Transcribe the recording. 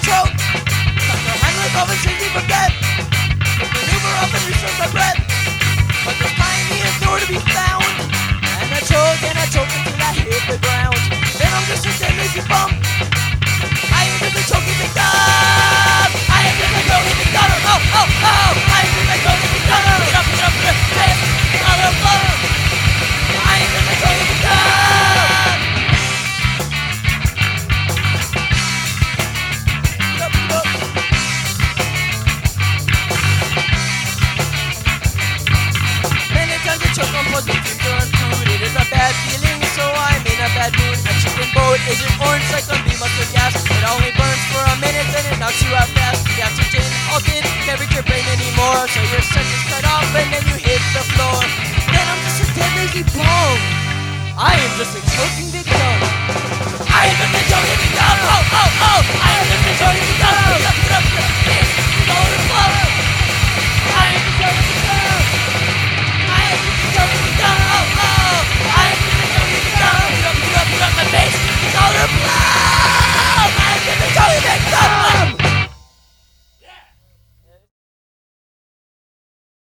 throat. Dr. Heimlich always saves me from death. Maneuver up and restores my breath. But this time he is nowhere to be found. And I choke until I hit the ground. Then I'm just a dead lazy bum. I am just a choking victim. I am just a choking victim. Oh, oh, oh. I am just a choking victim. Get up, get up, get up. Get out of love. I am just a choking victim. Get up, get up. Many times I choke on puzzle finger and food. It is a bad feeling, so I'm in a bad mood. A chicken boat is an orange cyclone beam mustard gas. It only burns for a minute, then it knocks you out fast. The oxygen halted, can't reach your brain anymore. So your senses cut off and then you hit the floor. Then I'm just a dead lazy bum. I am just a choking victim.